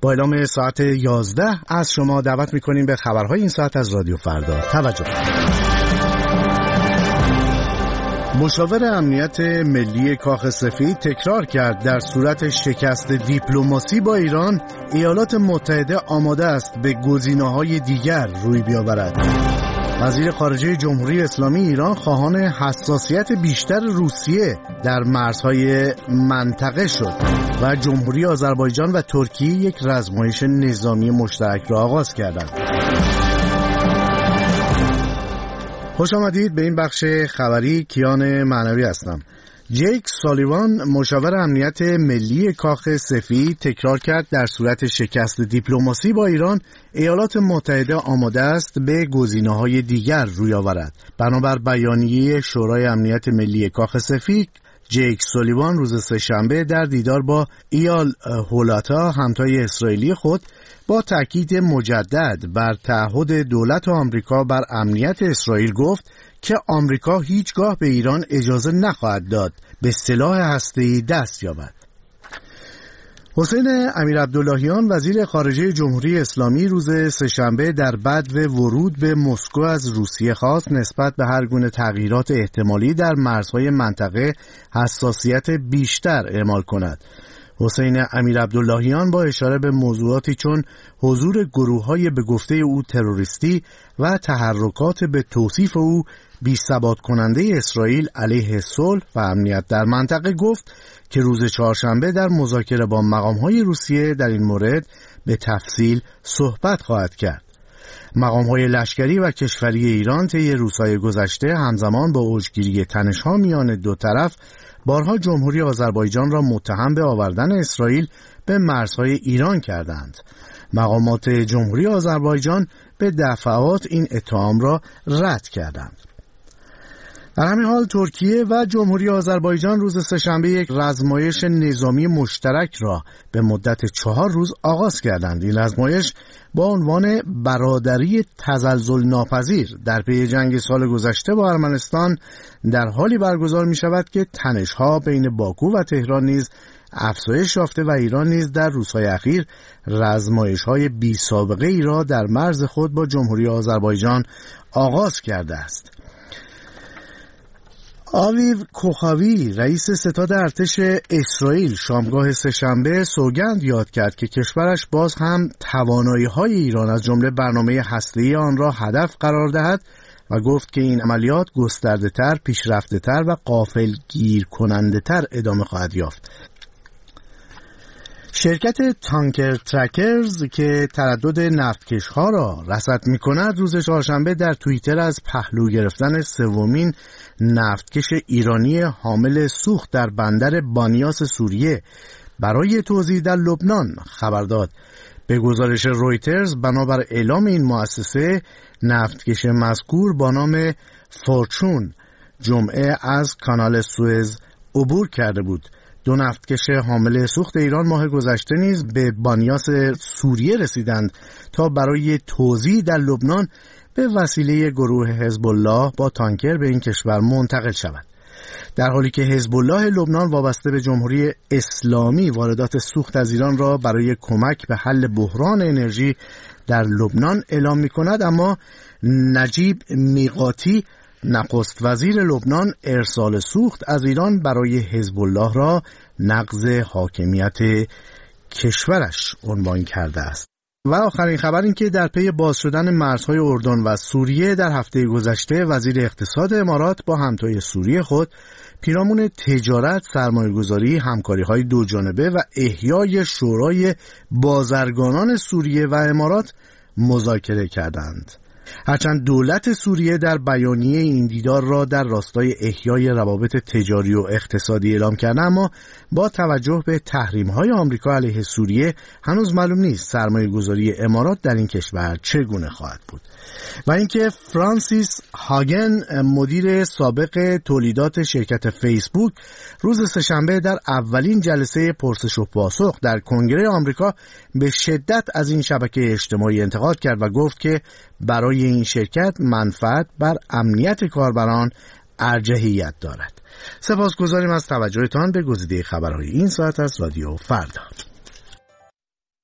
با اعلام ساعت 11 از شما دعوت می‌کنیم به خبرهای این ساعت از رادیو فردا. توجه. مشاور امنیت ملی کاخ سفید تکرار کرد در صورت شکست دیپلماسی با ایران، ایالات متحده آماده است به گزینه‌های دیگر روی بیاورد. وزیر خارجه جمهوری اسلامی ایران خواهان حساسیت بیشتر روسیه در مرزهای منطقه شد و جمهوری آذربایجان و ترکیه یک رزمایش نظامی مشترک را آغاز کردند. خوش آمدید به این بخش خبری. کیان معنوی هستم. جیک سالیوان مشاور امنیت ملی کاخ سفید تکرار کرد در صورت شکست دیپلماسی با ایران، ایالات متحده آماده است به گزینه‌های دیگر روی آورد. بنابر بیانیه شورای امنیت ملی کاخ سفید، جیک سالیوان روز سه‌شنبه در دیدار با ایال هولاتا همتای اسرائیلی خود با تاکید مجدد بر تعهد دولت آمریکا بر امنیت اسرائیل گفت که آمریکا هیچگاه به ایران اجازه نخواهد داد به سلاح هسته‌ای دست یابد. حسین امیرعبداللهیان وزیر خارجه جمهوری اسلامی روز سه‌شنبه در بدو ورود به مسکو از روسیه خواست نسبت به هر گونه تغییرات احتمالی در مرزهای منطقه حساسیت بیشتر اعمال کند. حسین امیرعبداللهیان با اشاره به موضوعاتی چون حضور گروه‌های به گفته او تروریستی و تحرکات به توصیف او بی‌ثبات کننده اسرائیل علیه صلح و امنیت در منطقه گفت که روز چهارشنبه در مذاکره با مقام‌های روسیه در این مورد به تفصیل صحبت خواهد کرد. مقام‌های لشکری و کشوری ایران طی روزهای گذشته همزمان با اوجگیری تنش‌ها میان دو طرف بارها جمهوری آذربایجان را متهم به آوردن اسرائیل به مرزهای ایران کردند. مقامات جمهوری آذربایجان به دفعات این اتهام را رد کردند. در همین حال ترکیه و جمهوری آذربایجان روز سه‌شنبه یک رزمایش نظامی مشترک را به مدت 4 روز آغاز کردند. این رزمایش با عنوان برادری تزلزل ناپذیر در پی جنگ سال گذشته با ارمنستان در حالی برگزار می شود که تنش‌ها بین باکو و تهران نیز افزایش یافته و ایران نیز در روزهای اخیر رزمایش‌های بی سابقه ای را در مرز خود با جمهوری آذربایجان آغاز کرده است. آویو کوخاوی رئیس ستاد ارتش اسرائیل شامگاه سه‌شنبه سوگند یاد کرد که کشورش باز هم توانایی‌های ایران از جمله برنامه هسته‌ای آن را هدف قرار دهد و گفت که این عملیات گسترده‌تر، پیشرفته‌تر و غافلگیر کننده‌تر ادامه خواهد یافت. شرکت تانکر ترکرز که تردد نفتکش‌ها را رصد می‌کند روز چهارشنبه در توییتر از پهلو گرفتن سومین نفتکش ایرانی حامل سوخت در بندر بانیاس سوریه برای توزیع در لبنان خبر داد. به گزارش رویترز بنابر اعلام این مؤسسه نفتکش مذکور با نام فورچون جمعه از کانال سوئز عبور کرده بود. 2 نفتکش حامل سوخت ایران ماه گذشته نیز به بانیاس سوریه رسیدند تا برای توزیع در لبنان به وسیله گروه حزب الله با تانکر به این کشور منتقل شود. در حالی که حزب الله لبنان وابسته به جمهوری اسلامی واردات سوخت از ایران را برای کمک به حل بحران انرژی در لبنان اعلام می‌کند، اما نجیب میقاتی نخست وزیر لبنان ارسال سوخت از ایران برای حزب الله را نقض حاکمیت کشورش عنوان کرده است. و آخرین خبر این که در پی باز شدن مرزهای اردن و سوریه در هفته گذشته وزیر اقتصاد امارات با همتای سوریه خود پیرامون تجارت، سرمایه‌گذاری، همکاری‌های دوجانبه و احیای شورای بازرگانان سوریه و امارات مذاکره کردند. هرچند دولت سوریه در بیانیه این دیدار را در راستای احیای روابط تجاری و اقتصادی اعلام کرده، اما با توجه به تحریم‌های آمریکا علیه سوریه هنوز معلوم نیست سرمایه‌گذاری امارات در این کشور چگونه خواهد بود. و اینکه فرانسیس هاگن مدیر سابق تولیدات شرکت فیسبوک روز سه‌شنبه در اولین جلسه پرسش و پاسخ در کنگره آمریکا به شدت از این شبکه اجتماعی انتقاد کرد و گفت که برای این شرکت منفعت بر امنیت کاربران ارجحیت دارد. سپاسگزاریم از توجهتان به گزیده خبرهای این ساعت از رادیو فردا.